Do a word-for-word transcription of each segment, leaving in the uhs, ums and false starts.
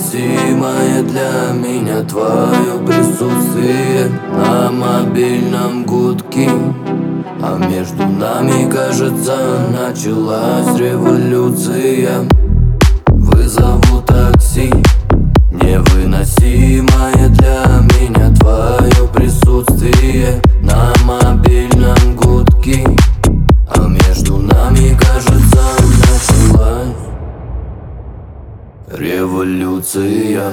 Невыносимое для меня твое присутствие на мобильном гудке. А между нами, кажется, началась революция. Вызову такси. Невыносимое для меня твое присутствие на мобильном гудке. А между нами, кажется, началась революция.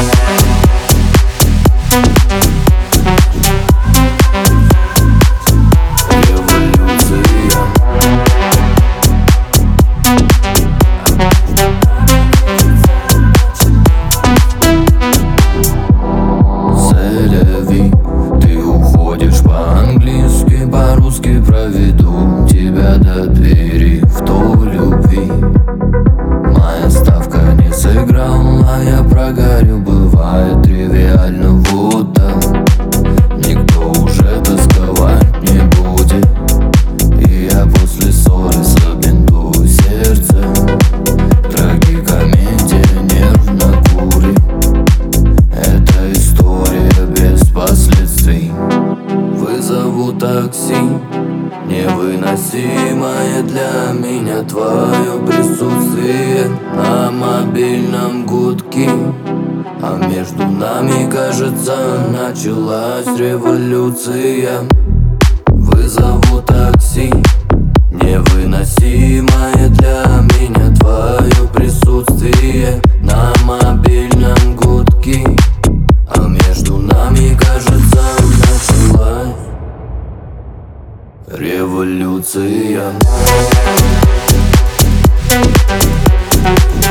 Проведу тебя до двери в той любви. Моя ставка не сыграла, я прогорю, бывает тривиально, вот так. Никто уже тосковать не будет, и я после ссоры забинтую сердце. Трагикомедия нервно курит. Это история без последствий. Вызову такси. Невыносимое для меня твое присутствие на мобильном гудке. А между нами, кажется, началась революция. Вызову такси. Невыносимое для меня твое присутствие на мобильном гудке. А между нами, кажется, началась революция.